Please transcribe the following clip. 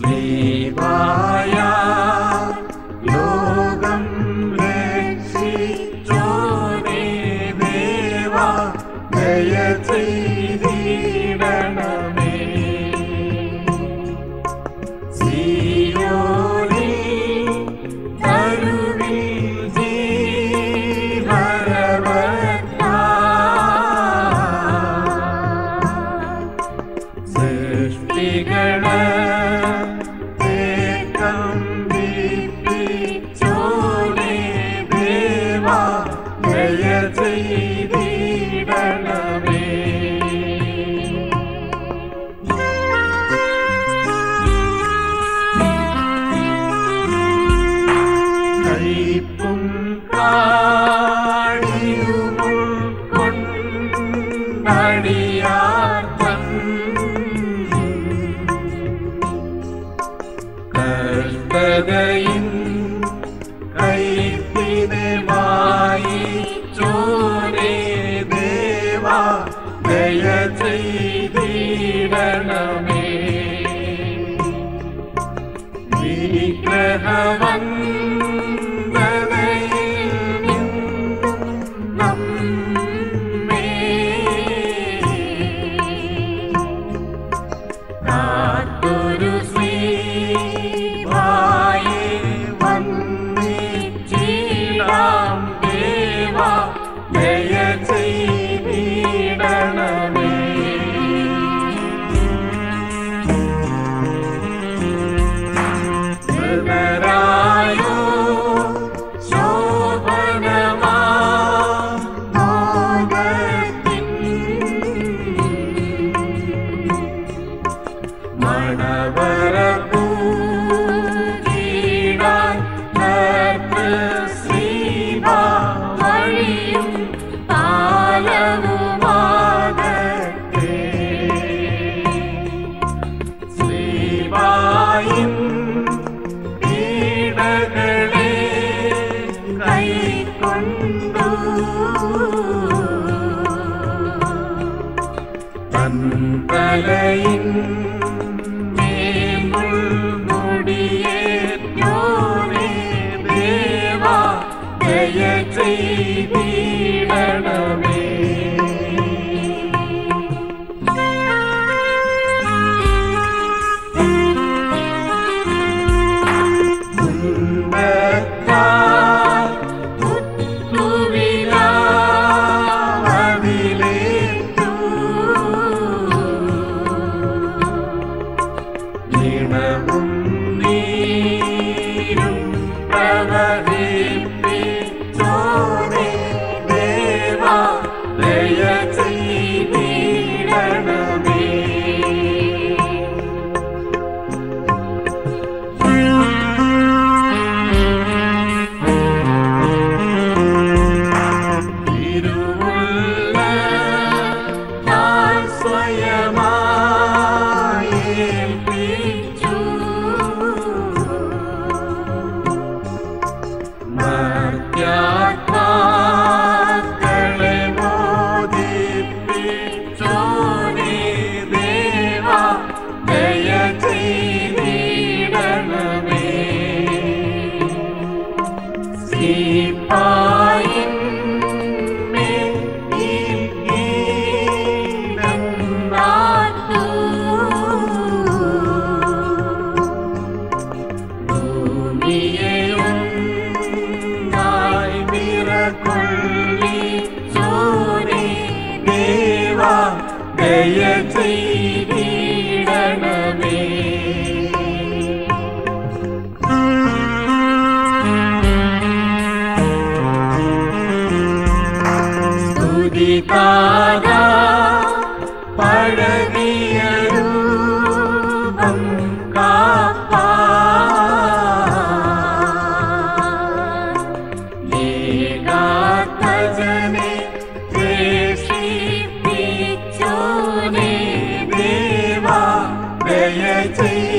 ശ്ലീബായ ലോകം രക്ഷിച്ചോനേ ദേവാ ദയ ചെയ്തിടണമേ. സിയോനിൽ തരുവിൽ സൃഷ്ടികളെ കമ്പിപ്പിച്ചോനേ ദേവാ ദയ ചെയ്തിടണമേ. കൈപ്പും കാടിയുമുൾക്കൊണ്ടടിയാർത്തം കഷ്ടതയിൻ കൈപ്പിനെ വായിച്ചോനേ ദേവാ ദയ ചെയ്തിടണമേ. വിഗ്രഹവന്ദനയിൽ നിന്നും നമ്മെ കാത്തൊരു ശ്ലീബായെ വന്ദിച്ചിടാം ദേവാ ദയ ചെയ്തിടണമേ. മൃതരായോ ശോഭനമാം മോദത്തിൻ മണവറപൂജിടാൻ ശ്ലീബാ വഴിയും പാലവുമാകട്ടെ. ശ്ലീബായിൻ പീഡകളെ കൈക്കൊണ്ടു തൻ തലയിൻ മുൾമുടിയേറ്റോനേ ദേവാ ദയ ചെയ്തിടണമേ. ും നീരും പ്രവഹിപ്പിച്ചോനേ ദേവാ ദയ ചെയ്തിടണമേ. തിരുവുള്ള താൻ സ്വയമായേൽപ്പിച്ചു മർത്യാത്മാക്കളെ മോദിപ്പിച്ചോനേ ദേവാ ദയ ചെയ്തിടണമേ. സിപ്പായിന്മേൽ ഈനം നാട്ടു ഭൂമിയെ ഒന്നായി വിറകൊള്ളിച്ചോനേ ദേവാ ദയ ചെയ്തിടണമേ. സ്തുതിതാതാ പഴകിയ രൂപം കാപ്പാൻ ഏകാത്മജനെ ദ്വേഷിപ്പിച്ചോനേ ദേവാ ദയ ചെയ്തിടണമേ.